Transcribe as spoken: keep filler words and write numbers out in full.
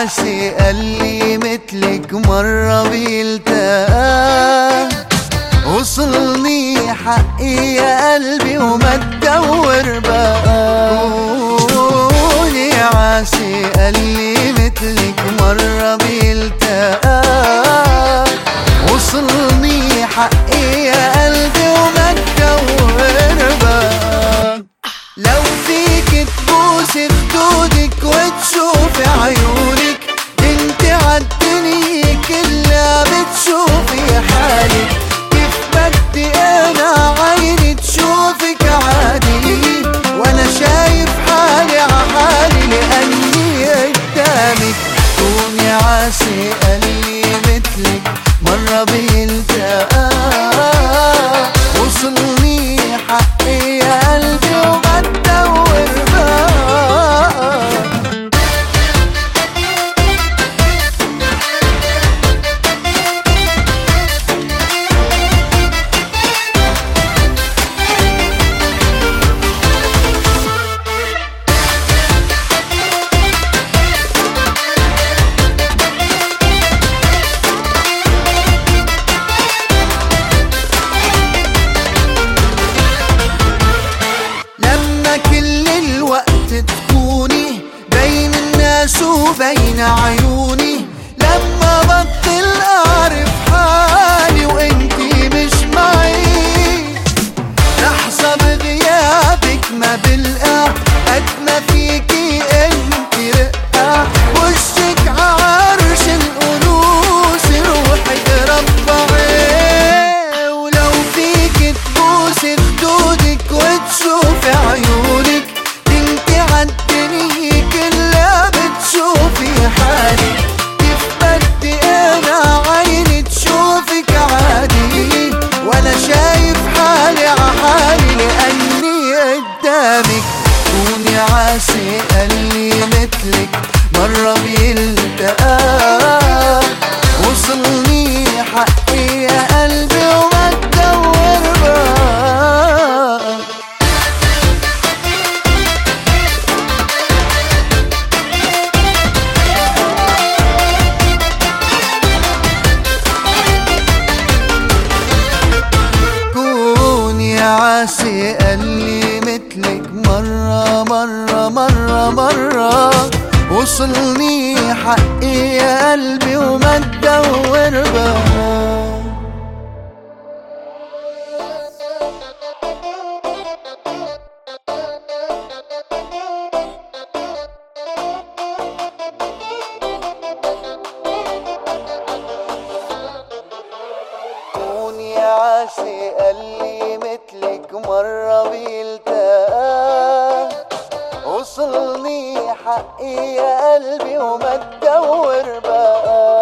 عاسي قالي مثلك مرة بيلتقى، وصلني حقي يا قلبي وما تدور بقى. قولي عاسي قالي مثلك مرة بيلتقى، وصلني حقي يا قلبي وما تدور بقى. لو فيك تبوسي خدودك وتشوفي عيونك، انت عالدنيا كلها بتشوفي حالك. كيف بدي انا عيني تشوفك عادي، وانا شايف حالي عحالي لاني قدامك. كوني عاسي قالي مثلك مرة بيلتقى، وصلني حقي يا قلبي وما تدور بقى. كل الوقت تكوني بين الناس وبين عيوني، لما بطل اعرف حالي وانتي مش معي. لحظة بغيابك ما بلقى قد ما فيكي انتي رقة، وشك عرش الأنوث روحي تربعي. ولو فيك تبوسي خدودك وتشوفي عيونك، انتي عالدنيا كلها بتشوفي حالي. كيف بدي انا عيني تشوفك عادي، وانا شايف حالي عحالي لاني قدامك. كوني عاسي قالي مثلك مرة بيلتقى، وصلني حقي يا قلبي وما تدور بقى. كوني عاسي قالي مثلك مرة مرة مرة مرة، وصلني حقي يا قلبي وما تدور بقى. كوني عاسي قالي مثلك مرة بيلتقى، وصلني حقي يا قلبي وما تدور بقى.